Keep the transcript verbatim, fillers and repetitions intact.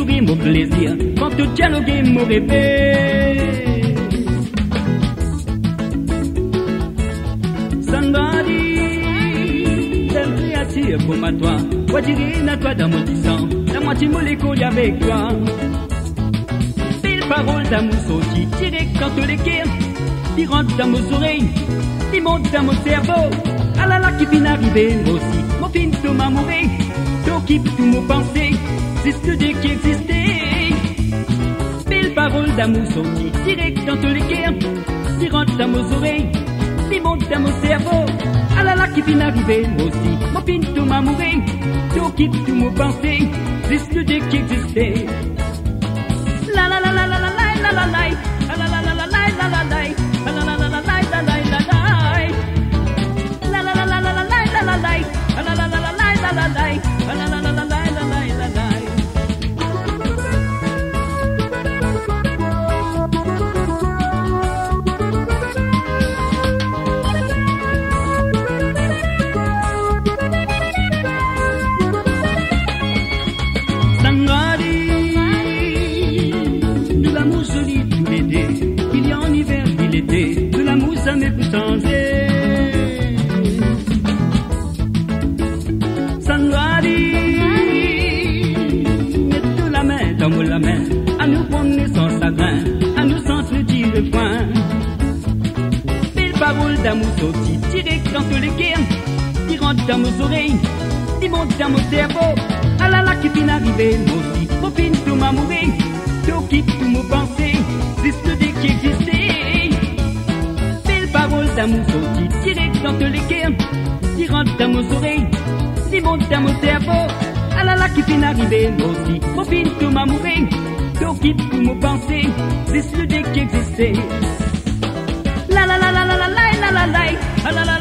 nourrit mon plaisir, quand tout dialoguer mon rêve. Somebody, belle créature comme à toi, quoi dire à toi dans mon disant, la moitié molécule avec toi. Belle parole d'amour sortie, direct dans tous les cœurs, qui rentre dans mes oreilles, qui monte dans mon cerveau. Ah là là qui vient arriver aussi, mon fin tout m'a mouru, tout qui tout mon pensée, c'est ce Dieu qui existait. Belle parole d'amour sortie, direct dans tous les cœurs, qui rentre dans mes oreilles, qui monte dans mon cerveau. Ah là là qui vient arriver aussi, mon fin tout m'a mouru, tout qui tout mon pensée, c'est ce Dieu qui existait. La la la la la la la la la la la la la la la la la la la. De l'amour solide tout l'été, qu'il y a en hiver, qu'il était, de l'amour ça ne peut changer. Dans la main, à nous prendre sans chagrin, à nous sentir dire le point. Belle parole d'amour sortie, direct dans tous les cœurs, qui rentre dans mes oreilles, qui monte dans mon cerveau. Ah là là qui vient arriver, moi aussi, mon fin tout m'a mouru, tout quitte tout mon pensée, c'est ce Dieu qui existait. Belle parole d'amour sortie, direct dans tous les cœurs, qui rentre dans mes oreilles, qui monte dans mon cerveau. Ah là là qui vient arriver, moi aussi, mon fin tout m'a mouru, tout quitte tout mon pensée, c'est ce Dieu qui existait. La la la la la la la la la la la la la.